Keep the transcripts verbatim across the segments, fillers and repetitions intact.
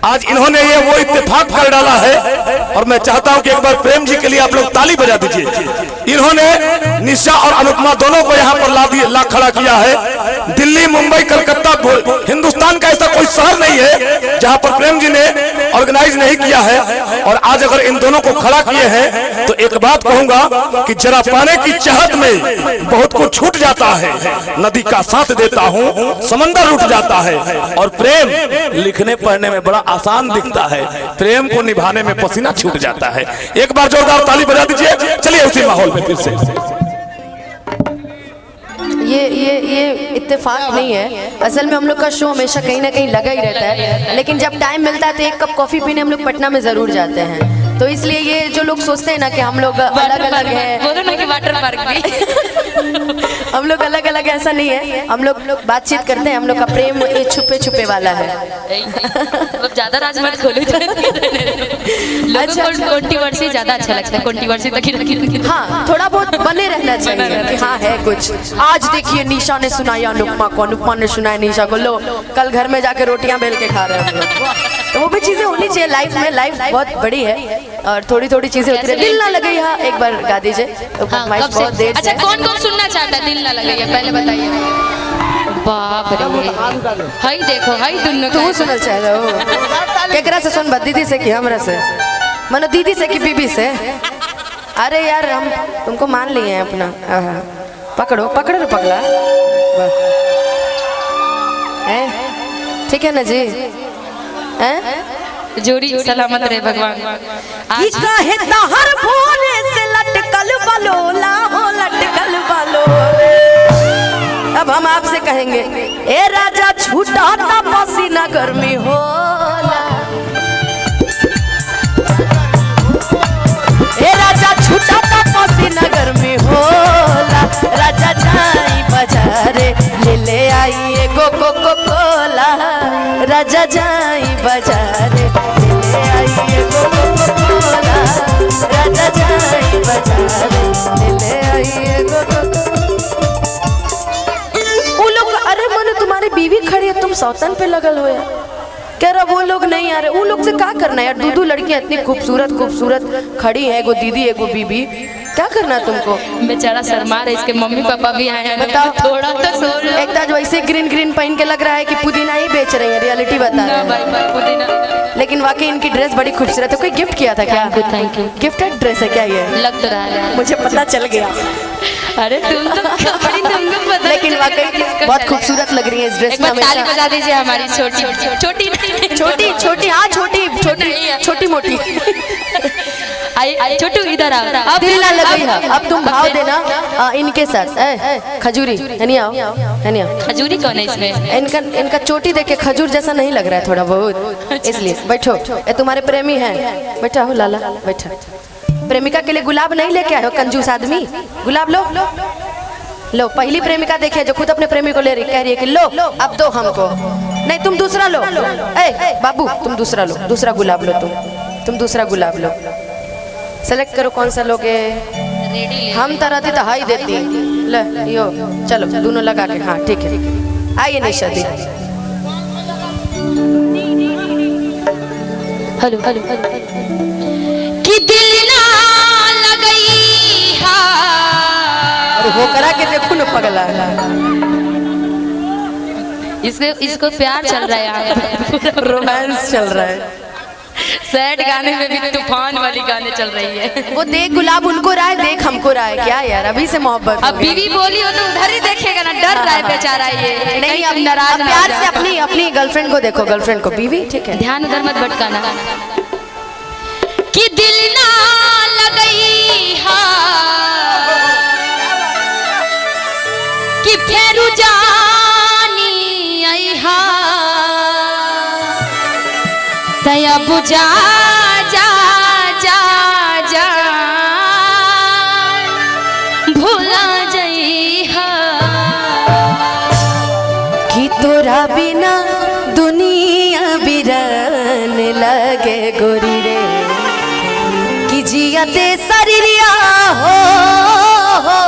आज इन्होंने ये वो इत्तेफाक कर डाला है और मैं चाहता हूं कि एक बार प्रेम जी के लिए आप लोग ताली बजा दीजिए। इन्होंने निशा और अनुपमा दोनों को यहाँ पर ला दिया ला खड़ा किया है। दिल्ली, मुंबई, कलकत्ता, हिंदुस्तान का ऐसा कोई शहर नहीं है जहां पर प्रेम जी ने ऑर्गेनाइज नहीं किया है। और आज अगर इन दोनों को खड़ा किए हैं तो एक बात कहूंगा कि जरा पाने की चाहत में बहुत कुछ छूट जाता है। नदी का साथ देता हूं, समंदर उठ जाता है। और प्रेम लिखने पढ़ने में बड़ा आसान दिखता है, प्रेम को निभाने में पसीना छूट जाता है। एक बार जोरदार ताली बजा दीजिए। चलिए उसी माहौल में फिर से। ये ये ये इत्तेफाक नहीं है, असल में हम लोग का शो हमेशा कहीं ना कहीं लगा ही रहता है, लेकिन जब टाइम मिलता है तो एक कप कॉफी पीने हम लोग पटना में जरूर जाते हैं। तो इसलिए ये जो लोग सोचते हैं ना कि हम लोग अलग अलग हैं, बोलो ना कि वाटर पार्क भी हम लोग अलग अलग, ऐसा नहीं है। हम लोग बातचीत करते हैं, हम लोग का प्रेम ये छुपे छुपे वाला है। अब ज्यादा राज मत खोलो। लोगों को कंट्रोवर्सी ज्यादा अच्छा लगता है, कंट्रोवर्सी तक ही रखी। हाँ, थोड़ा बहुत बने रहना चाहिए कि हाँ है कुछ। आज देखिए निशा ने सुनाया अनुपमा को, अनुपमा ने सुनाया निशा को। लो कल घर में जाके रोटियां बेल के खा रहे हैं, तो वो भी चीजें होनी चाहिए लाइफ में। लाइफ बहुत बड़ी है और थोड़ी थोड़ी चीजें होती है। दिल ना लगे यहाँ एक बार गा दीजिए। हाँ, बहुत देर। अच्छा कौन कौन सुनना चाहता है दिल ना लगे पहले बताइए। बाप रे, हाई देखो हाई दुन्नो तू सुनल चाह रहे हो केकरा से सुन? दीदी से कि हमरा से? मनो दीदी से कि बीबी से? अरे यार हम तुमको मान लिए हैं अपना। पकड़ो पकड़ो रे पगला। ठीक है ना जी? हैं? जोड़ी सलामत रहे भगवान। आज काहे तहर भोरे से लटकल बलोला हो लटकल बलोले। अब हम आपसे कहेंगे ए राजा छूटा ता पसीना गर्मी होला। ए राजा छूटा ता पसीना गर्मी होला। राजा जाई बाजारे ले ले आई एगो कोको कोला। राजा जाई बाजारे ले आई एगो कोको कोला। राजा जाई बाजारे ले ले आई एगो कोको। वो लोग, अरे मनु तुम्हारी बीवी खड़ी है, तुम सौतन पे लगल हो यार। कह रहा वो लोग नहीं आ रहे, वो लोग से क्या करना है यार? दो दो लड़कियां इतनी खूबसूरत खूबसूरत खड़ी है, एगो दीदी एगो बीबी, क्या करना तुमको? बेचारा शर्मा रहा है, इसके मम्मी पापा भी आए हैं। बताओ थोड़ा तो सोच लो। एक जो ऐसे ग्रीन ग्रीन पहन के लग रहा है कि पुदीना ही बेच रही है, रियलिटी बता रहे हैं। भाई भाई पुदीना। लेकिन वाकई इनकी ड्रेस बड़ी खूबसूरत है। कोई गिफ्ट किया था क्या? Thank you. गिफ्टेड ड्रेस है क्या ये? लग तो रहा है, मुझे पता चल गया। अरे तुम तो बड़ी तुमको पता। लेकिन वाकई बहुत खूबसूरत लग रही है इस ड्रेस में। ताली बजा दीजिए हमारी छोटी छोटी छोटी छोटी हाँ छोटी छोटी छोटी मोटी। आई छोटू इधर आओ। अब दिल ना लगी है, अब तुम भाव देना आ, इनके साथ। ए, खजूरी नहीं आओ नहीं आओ। खजूरी कौन है इसमें? इनका इनका चोटी देख के खजूर जैसा नहीं लग रहा है थोड़ा बहुत, इसलिए बैठो। ये तुम्हारे प्रेमी हैं, बैठा हो लाला बैठा। प्रेमिका के लिए गुलाब नहीं लेके आए हो कंजूस आदमी? गुलाब लो लो। पहली प्रेमिका देखे जो खुद अपने प्रेमी को ले रही, कह रही है कि लो अब दो हमको। नहीं तुम दूसरा लो। ए बाबू तुम दूसरा लो, दूसरा गुलाब लो। तुम तुम दूसरा गुलाब लो। सेलेक्ट करो कौन सा लोगे। हम तरह थी तो हाई देती। ले यो चलो दोनों लगा के। हाँ ठीक है, आइए निशा दी। हेलो हेलो कि दिल ना लगई हा। अरे हो करा के देखो ना पगला। इसको इसको प्यार चल रहा है यहाँ, रोमांस चल रहा है। सैड गाने में भी तूफान वाली गाने चल रही है। वो देख गुलाब उनको रहा है, देख हमको रहा है। क्या यार अभी से मोहब्बत। अब बीवी बोली हो तो उधर ही देखेगा ना, डर रहा है बेचारा ये। नहीं अब नाराज प्यार से अपनी अपनी गर्लफ्रेंड को देखो, गर्लफ्रेंड को। बीवी ठीक है, ध्यान उधर मत भटकाना। कि दिल ना लगई हा कि फेरू जानी आई हा तया बुझा जा जा जा भूला जई हा कि तोरा बिना दुनिया बिरान लगे गोरी रे। कि जियते शरीरिया हो, हो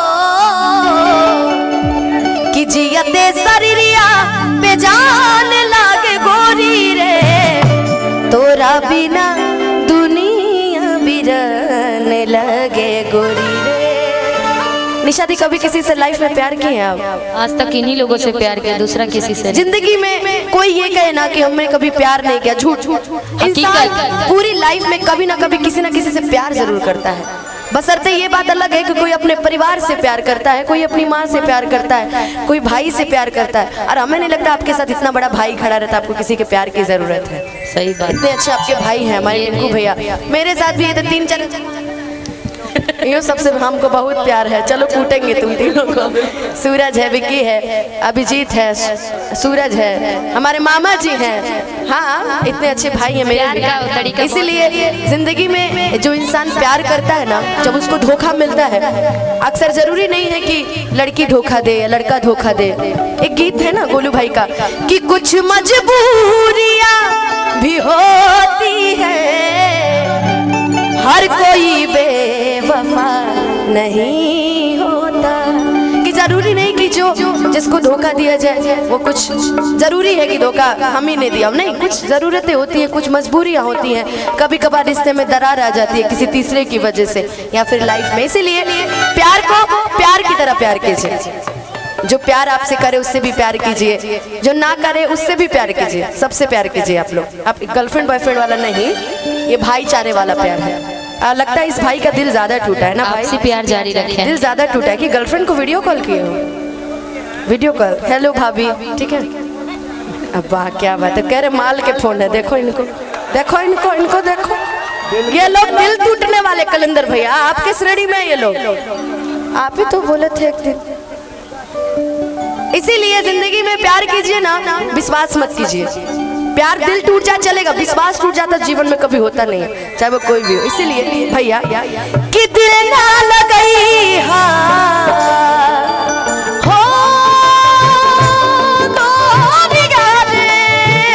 कि जियते शरीरिया बेजान लागे गोरी रे। बिना दुनिया बिरने लगे गोरी रे। निशा दी कभी किसी से लाइफ में प्यार किए हैं आप? आज तक इन्हीं लोगों से प्यार किया, दूसरा किसी से नहीं। जिंदगी में कोई ये कहे ना कि हमने कभी प्यार नहीं किया, झूठ। इंसान पूरी लाइफ में कभी ना कभी किसी ना किसी से प्यार जरूर करता है। बशर्ते ये बात अलग है कि कोई अपने परिवार से प्यार करता है, कोई अपनी माँ से प्यार करता है, कोई भाई से प्यार करता है। और हमें नहीं लगता आपके साथ इतना बड़ा भाई खड़ा रहता, आपको किसी के प्यार की जरूरत है। सही बात। इतने अच्छे आपके भाई हैं हमारे रिंकू भैया, मेरे साथ भी ये तो तीन चार यो सबसे हमको बहुत प्यार है। चलो कूटेंगे तुम तीनों को। सूरज है, विक्की है, अभिजीत है, सूरज है, हमारे मामा जी हैं। हाँ, इतने अच्छे भाई हैं मेरे। इसीलिए जिंदगी में जो इंसान प्यार करता है ना, जब उसको धोखा मिलता है, अक्सर जरूरी नहीं है कि लड़की धोखा दे या लड़का धोखा दे। एक गीत है ना गोलू भाई का कि कुछ मजबूरियां भी होती है, हर कोई बेवफा नहीं होता। कि जरूरी नहीं कि जो जिसको धोखा दिया जाए वो कुछ जरूरी है कि धोखा हम ही ने दिया, नहीं। कुछ जरूरतें होती हैं, कुछ मजबूरियां होती हैं, कभी कभार रिश्ते में दरार आ जाती है किसी तीसरे की वजह से या फिर लाइफ में। इसीलिए प्यार को प्यार की तरह प्यार कीजिए। जो प्यार आपसे करे उससे भी प्यार कीजिए, जो ना करे उससे भी प्यार कीजिए। सबसे प्यार कीजिए आप लोग। आप गर्लफ्रेंड बॉयफ्रेंड वाला नहीं, ये भाईचारे वाला प्यार है। आ, लगता है इस भाई का दिल ज्यादा टूटा है ना भाई? आपसे प्यार जारी रखें। दिल ज्यादा टूटा है कि गर्लफ्रेंड को वीडियो कॉल किए हो? वीडियो कॉल, हेलो भाभी, ठीक है। अब वाह क्या बात है, कह रहे माल के फोन है। देखो इनको, देखो इनको, इनको देखो। ये लोग दिल टूटने वाले कलंदर भैया, आपके श्रेणी में ये लोग। आप ही तो बोले थे एक दिन। इसीलिए जिंदगी में प्यार कीजिए ना, विश्वास मत कीजिए। प्यार दिल टूट जाए चलेगा, विश्वास टूट जाता जीवन में कभी होता नहीं है, चाहे वो कोई भी हो। इसीलिए भैया कि दिल ना लगई हा हो गोरिया रे,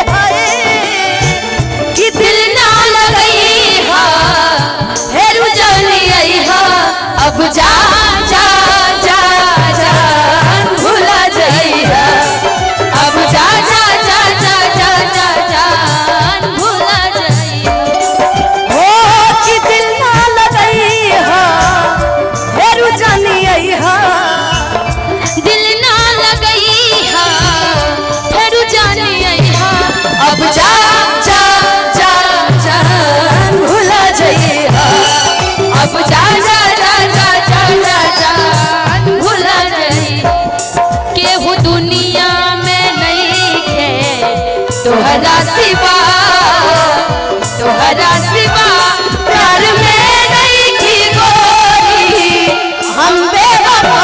कि दिल ना लगई हा हेरू जली आई हा, अब जा जा जा जा भूला जाई हा, अब जा जा जा जा जा जा जा भूला जाई हो। कि दिल ना लगई हा हेरू जानी आई हा, दिल ना लगई हा हेरू जानी आई हा, अब जा जा जा जा भूला जाई हा, अब जा जा जा जा जा जा जा भूला जाई। केहू दुनिया में नहीं है तोहरा सिवा, तोहरा सिवा प्यार में नहीं की गोरी, हम बेवफा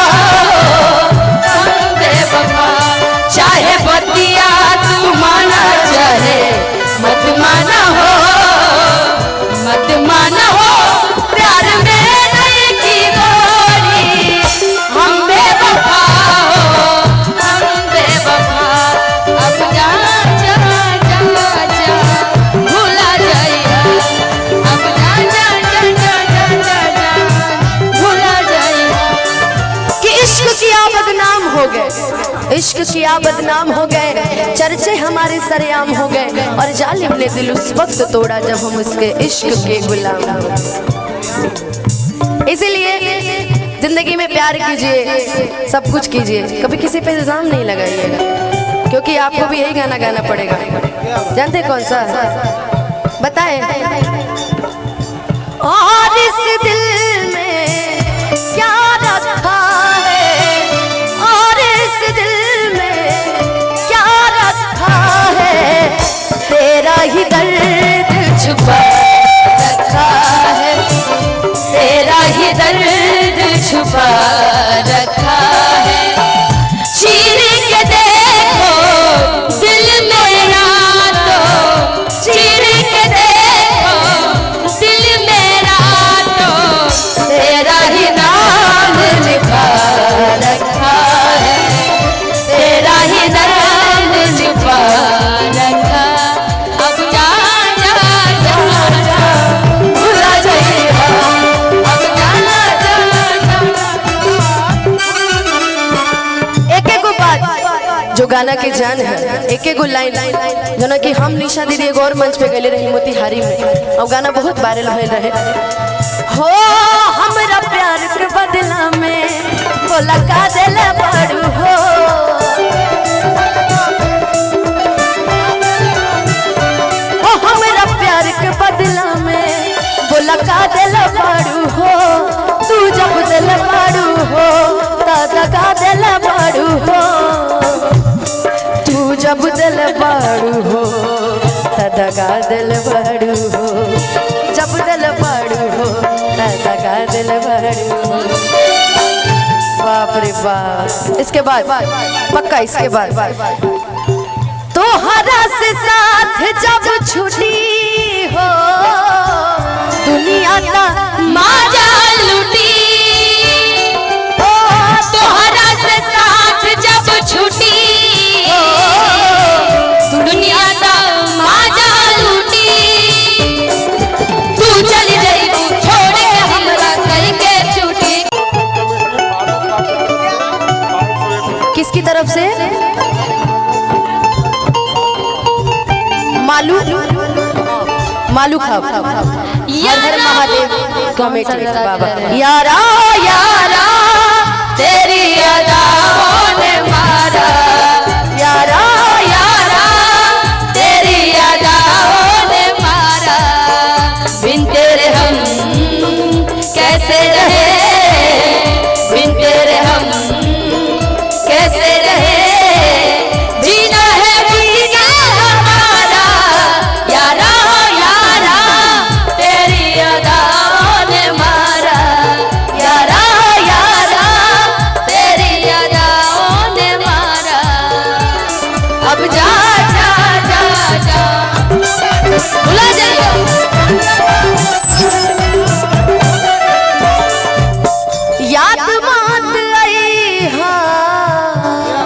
हम बेवफा। चाहे बतिया तू माना चाहे मत माना हो, मत माना हो, प्यार में नहीं की गोरी, हम बेवफा हो, हम बेवफा। अब जा जा जा जा भूला जाइया, अब जा जा जा जा जा जा जा भूला जाइया। कि इश्क किया बदनाम हो गए, इश्क किया बदनाम हो गए, चर्चे हमारे सरेआम हो गए, और जालिम ने दिल उस वक्त तोड़ा जब हम उसके इश्क के गुलाम हो। इसीलिए जिंदगी में प्यार कीजिए, सब कुछ कीजिए, कभी किसी पे इल्जाम नहीं लगाइएगा, क्योंकि आपको भी यही गाना गाना पड़ेगा। जानते कौन सा? बताएं। और इस दिल में क्या रखा है, और इस दिल में क्या रखा है, तेरा ही दर्द छुपा रखा है, तेरा ही दर्द छुपा रखा है। चीर के देखो दिल मेरा तो, चीर के देखो दिल मेरा तो, तेरा ही नाम लिखा रखा है, तेरा ही दर्द छुपा रखा। अब जा जा जा जा भूला जाइए, अब जा जा जा गाना के जान है। एक एक लाइन जो ना कि हम निशा दीदी एगो और मंच पे गए रही मोतिहारी में, और गाना बहुत वायरल भइल रहे। हो हमरा प्यार के बदला में बोला का देला बारू हो, ओ हमरा प्यार के बदला में बोला का देला बारू हो, तू जब दिल बारू हो दगा दिल बारू हो, तू जब दिल बारू हो दगा दिल बारू हो, जब दिल बारू हो दगा दिल बारू हो। बाप रे बाप। इसके बाद पक्का इसके बाद तो हरा से साथ जब छुट्टी हो दुनिया का माजा लूटी, तोहरा से साथ जब छुटी दुनिया का माजा लूटी, तू चली गई छोड़े हमरा करके छुटी। किसकी तरफ से? मालू मालू खाब हर महादेव कमेटी बाबा। यारा यारा तेरी अदाओं ने मारा, यारा यारा तेरी अदाओं ने मारा, बिन तेरे हम कैसे रहे, बिन तेरे हम कैसे रहे, जीना है जीना हमारा, यारा यारा तेरी अदाओं ने मारा, यारा यारा तेरी अदाओं ने मारा। अब जा जा जा जा भुला जाएगा। याद बात आई हाँ,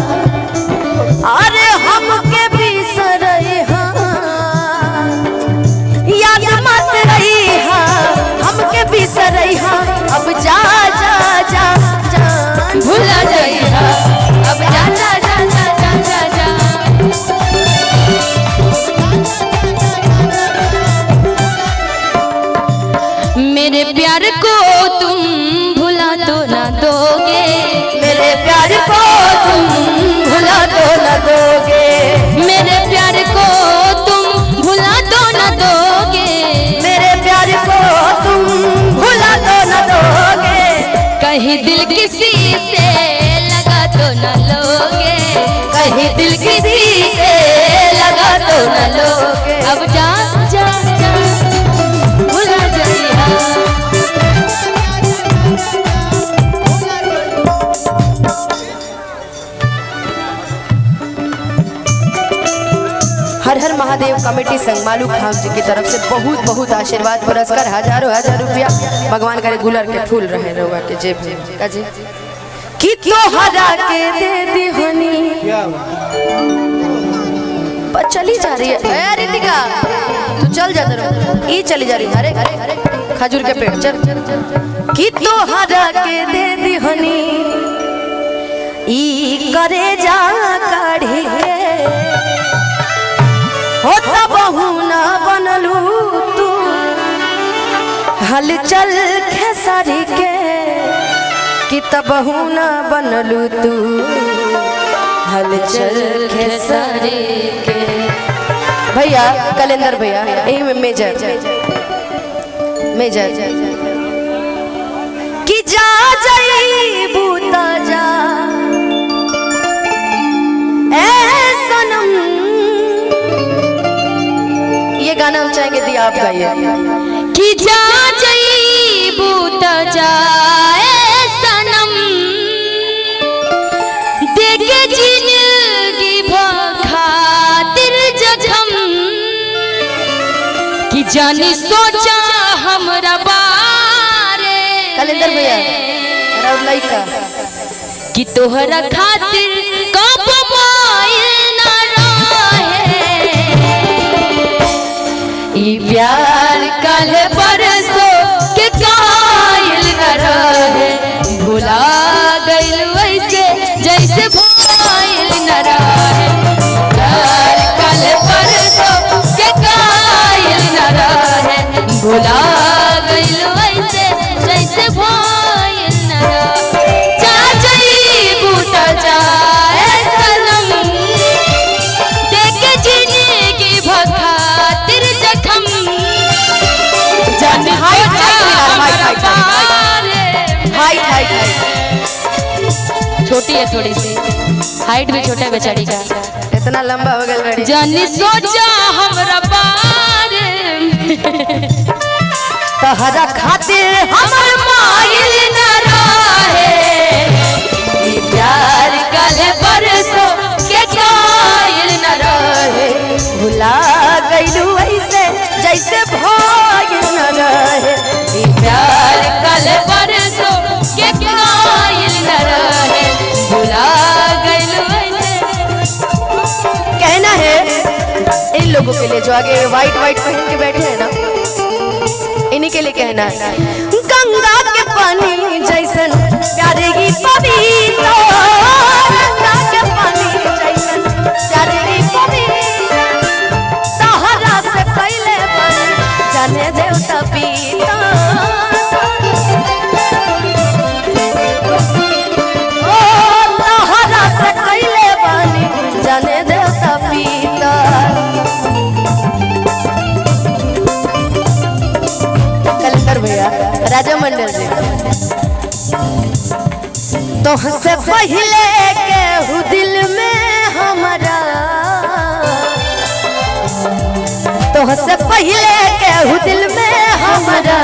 अरे हमके बिसरई हाँ, याद मत रही हाँ, हमके बिसरई हाँ, अब जा जा जा जा भुला जाएगा। अब जा जा जा जा जा जा जा मेरे प्यार को तुम भुला तो ना दोगे, मेरे प्यार को तुम भुला तो न दोगे, मेरे प्यार को तुम भुला तो ना दोगे, मेरे प्यार को तुम भुला तो न दोगे, कहीं दिल किसी से लगा तो न लोगे, कहीं दिल किसी से लगा तो न लोगे। अब जा जा जा भुला जाइए। हर हर महादेव कमेटी संग मालू खान जी की तरफ से बहुत बहुत आशीर्वाद पुरस्कार हजारों हजार रुपया भगवान करे गुलर के फूल रहे रहुआ के जेब में का जी कि तो हरा के दे दी हनी पर चली जा रही है। ए रितिका तू चल जा जरा, ई चली जा रही है। अरे खजूर के पेड़ चल कि तो हरा के दे दी हनी ई करे जा काढ़ी के होता बहू ना बनलू तू हलचल खेसारी के कि तबहू ना बनलू तू हलचल खेसारी के। भैया कैलेंडर भैया यही में मेजर मेजर कि जा जाई बूता जा ए सनम, ये गाना हम चाहेंगे दी आप गाइए। कि जा जाई बूता जाए सनम, देखे जिंदगी खातिर जखम, कि जानी सोचा हमरा बारे कैलेंडर भैया राउलाई का कि तोहरा खातिर कब मोइल ना रहे, ई प्यार कल परसों के कायल न रहे, भुला गइल वैसे जैसे भइल न रहे। छोटी है थोड़ी सी, हाइट भी छोटा है बेचारी का। इतना लंबा हो गया बड़ी। जानी सोचा हमरा बारे तहरा खातिर हमर माइल न रहे, ई प्यार कले बरसो के कायल न रहे, भुला गइलू ऐसे जैसे भइल न रहे। ई प्यार कले बरसो के कायल न रहे, भुला गइलू ऐसे। कहना है इन लोगों के लिए जो आगे व्हाइट व्हाइट पहन के बैठे हैं ना, इन्हीं के लिए कहना है। गंगा के पानी जैसन प्यारे की पवित्र, गंगा के पानी जैसन प्यारे की पवित्र, सहारा से पहले बन जाने देवता पीता। ओ सहारा से पहले बन जाने देवता पीता। कलंदर भैया राजा मंडल जी, तो से पहले केहू दिल में हमारा, तो से पहले केहू दिल में हमारा,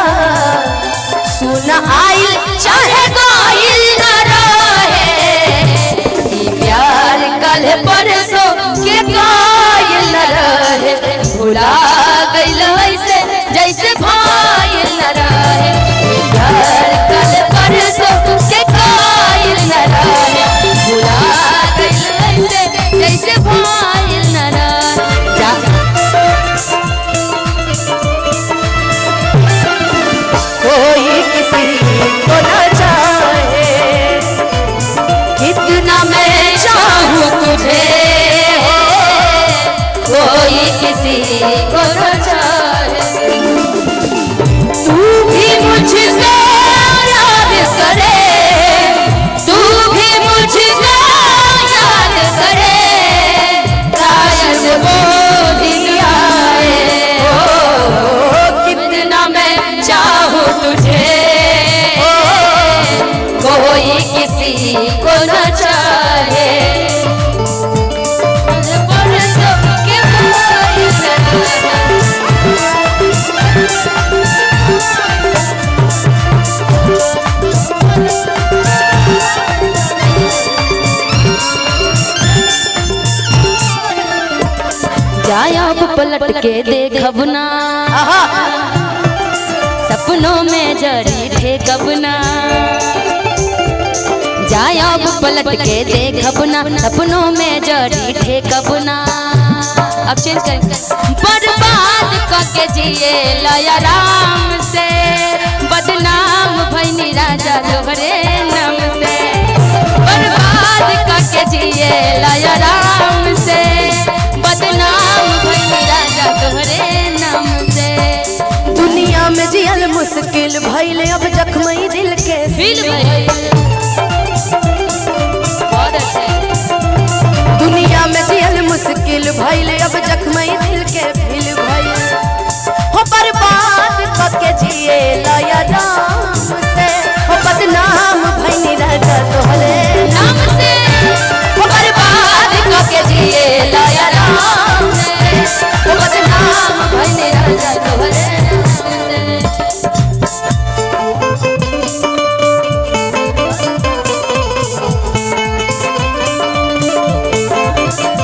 सुन आइल चाहे गाइल न रहे, ई प्यार कले बरसो के कायल न रहे, भुला गइल ऐसे जैसे भाइल न रहे, ई प्यार कले बरसो के कायल न रहे, भुला गइल ऐसे जैसे भाइल न रहे। जा कोई किसी को न चाहे, कितना मैं चाहूँ तुझे, कोई किसी को न चाहे, तू भी मुझसे याद करे, तू भी मुझसे याद करे, शायद वो दिन आए, ओ कितना मैं चाहूँ तुझे, कोई किसी को न चाहे, बरसों के बारिश जायब पलट के देखब ना, सपनों में जरी ठेकब ना, जायब पलट के देखब ना, सपनों में जरी ठेकब ना। अब चेंज करें, बर्बाद करके जिए लया राम से, बदनाम भइनी राजा तोहरे नाम से, बर्बाद करके जिए लया राम से, बदनाम भइनी राजा तोहरे नाम से। दुनिया में जियल मुश्किल भइल अब जख्मई दिल के फील भइल बहुत अच्छे। दुनिया में जियल मुश्किल भइल अब जख्मई दिल